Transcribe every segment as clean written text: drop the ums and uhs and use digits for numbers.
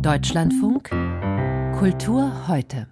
Deutschlandfunk Kultur heute.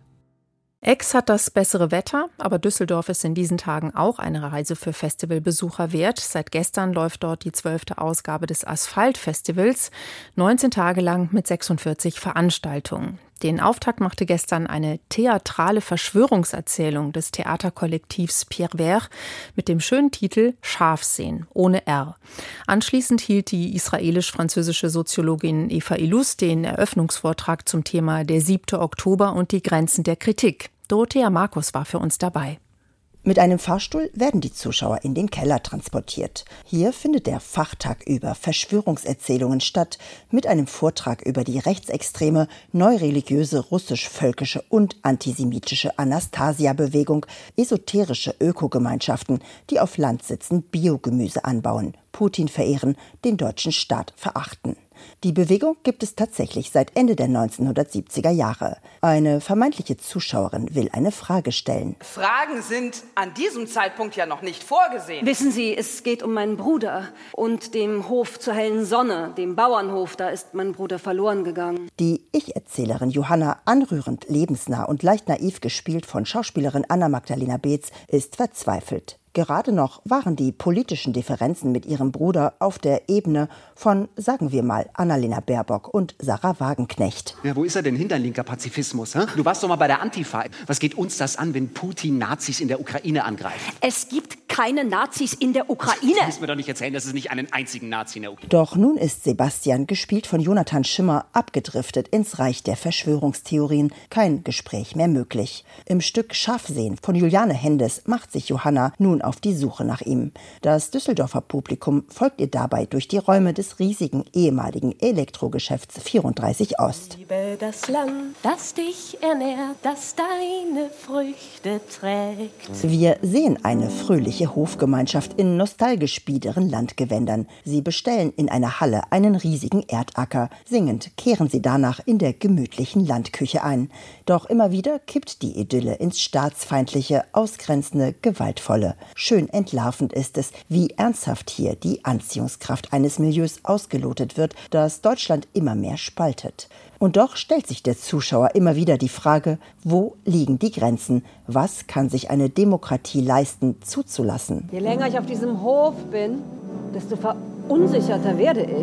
Aix hat das bessere Wetter, aber Düsseldorf ist in diesen Tagen auch eine Reise für Festivalbesucher wert. Seit gestern läuft dort die 12. Ausgabe des Asphalt-Festivals, 19 Tage lang mit 46 Veranstaltungen. Den Auftakt machte gestern eine theatrale Verschwörungserzählung des Theaterkollektivs Pierre Vert mit dem schönen Titel Scharfsehen, ohne R. Anschließend hielt die israelisch-französische Soziologin Eva Illouz den Eröffnungsvortrag zum Thema der 7. Oktober und die Grenzen der Kritik. Dorothea Markus war für uns dabei. Mit einem Fahrstuhl werden die Zuschauer in den Keller transportiert. Hier findet der Fachtag über Verschwörungserzählungen statt, mit einem Vortrag über die rechtsextreme, neureligiöse, russisch-völkische und antisemitische Anastasia-Bewegung, esoterische Ökogemeinschaften, die auf Landsitzen Biogemüse anbauen, Putin verehren, den deutschen Staat verachten. Die Bewegung gibt es tatsächlich seit Ende der 1970er Jahre. Eine vermeintliche Zuschauerin will eine Frage stellen. Fragen sind an diesem Zeitpunkt ja noch nicht vorgesehen. Wissen Sie, es geht um meinen Bruder und dem Hof zur hellen Sonne, dem Bauernhof. Da ist mein Bruder verloren gegangen. Die Ich-Erzählerin Johanna, anrührend, lebensnah und leicht naiv gespielt von Schauspielerin Anna-Magdalena Beetz, ist verzweifelt. Gerade noch waren die politischen Differenzen mit ihrem Bruder auf der Ebene von, sagen wir mal, Annalena Baerbock und Sarah Wagenknecht. Ja, wo ist er denn hin, dein linker Pazifismus? Hä? Du warst doch mal bei der Antifa. Was geht uns das an, wenn Putin Nazis in der Ukraine angreift? Es gibt keine Nazis in der Ukraine. Das müssen wir doch nicht erzählen, dass es nicht einen einzigen Nazi in der Ukraine. Doch nun ist Sebastian, gespielt von Jonathan Schimmer, abgedriftet ins Reich der Verschwörungstheorien. Kein Gespräch mehr möglich. Im Stück Scharfsehen von Juliane Hendes macht sich Johanna nun auf die Suche nach ihm. Das Düsseldorfer Publikum folgt ihr dabei durch die Räume des riesigen ehemaligen Elektrogeschäfts 34 Ost. Liebe das Land, das dich ernährt, das deine Früchte trägt. Wir sehen eine fröhliche Hofgemeinschaft in nostalgisch biederen Landgewändern. Sie bestellen in einer Halle einen riesigen Erdacker. Singend kehren sie danach in der gemütlichen Landküche ein. Doch immer wieder kippt die Idylle ins staatsfeindliche, ausgrenzende, gewaltvolle. Schön entlarvend ist es, wie ernsthaft hier die Anziehungskraft eines Milieus ausgelotet wird, das Deutschland immer mehr spaltet. Und doch stellt sich der Zuschauer immer wieder die Frage, wo liegen die Grenzen? Was kann sich eine Demokratie leisten, zuzulassen? Je länger ich auf diesem Hof bin, desto verunsicherter werde ich.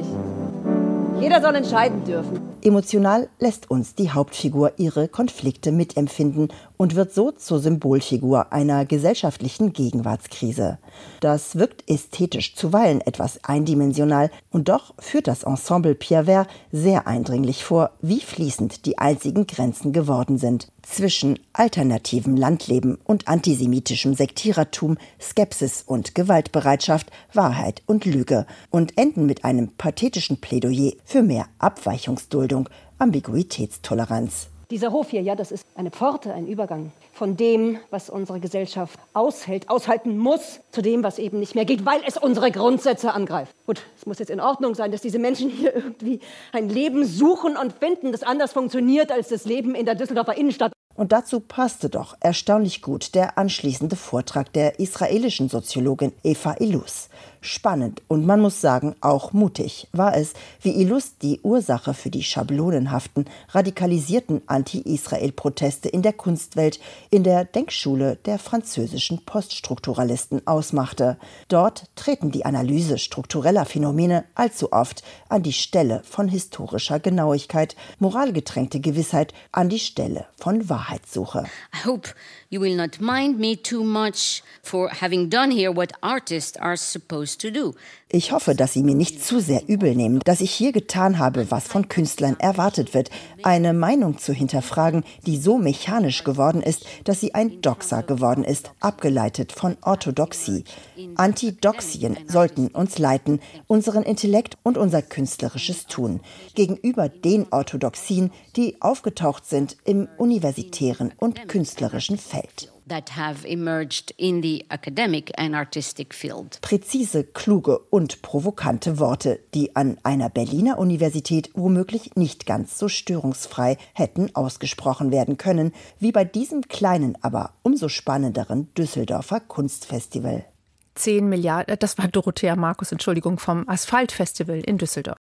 Jeder soll entscheiden dürfen. Emotional lässt uns die Hauptfigur ihre Konflikte mitempfinden und wird so zur Symbolfigur einer gesellschaftlichen Gegenwartskrise. Das wirkt ästhetisch zuweilen etwas eindimensional und doch führt das Ensemble Pierre Vert sehr eindringlich vor, wie fließend die einzigen Grenzen geworden sind. Zwischen alternativem Landleben und antisemitischem Sektierertum, Skepsis und Gewaltbereitschaft, Wahrheit und Lüge und enden mit einem pathetischen Plädoyer für mehr Abweichungsduldung, Ambiguitätstoleranz. Dieser Hof hier, ja, das ist eine Pforte, ein Übergang von dem, was unsere Gesellschaft aushält, aushalten muss, zu dem, was eben nicht mehr geht, weil es unsere Grundsätze angreift. Gut, es muss jetzt in Ordnung sein, dass diese Menschen hier irgendwie ein Leben suchen und finden, das anders funktioniert als das Leben in der Düsseldorfer Innenstadt. Und dazu passte doch erstaunlich gut der anschließende Vortrag der israelischen Soziologin Eva Illouz. Spannend und man muss sagen, auch mutig war es, wie Illouz die Ursache für die schablonenhaften, radikalisierten Anti-Israel-Proteste in der Kunstwelt in der Denkschule der französischen Poststrukturalisten ausmachte. Dort treten die Analyse struktureller Phänomene allzu oft an die Stelle von historischer Genauigkeit, moralgetränkte Gewissheit an die Stelle von Wahrheitssuche. I hope you will not mind me too much for having done here what artists are supposed to do. Ich hoffe, dass Sie mir nicht zu sehr übel nehmen, dass ich hier getan habe, was von Künstlern erwartet wird. Eine Meinung zu hinterfragen, die so mechanisch geworden ist, dass sie ein Doxa geworden ist, abgeleitet von Orthodoxie. Antidoxien sollten uns leiten, unseren Intellekt und unser künstlerisches Tun. Gegenüber den Orthodoxien, die aufgetaucht sind im universitären und künstlerischen Feld. That have emerged in the academic and artistic field. Präzise, kluge und provokante Worte, die an einer Berliner Universität womöglich nicht ganz so störungsfrei hätten ausgesprochen werden können, wie bei diesem kleinen, aber umso spannenderen Düsseldorfer Kunstfestival. 10 Milliarden, das war Dorothea Markus, vom Asphalt-Festival in Düsseldorf.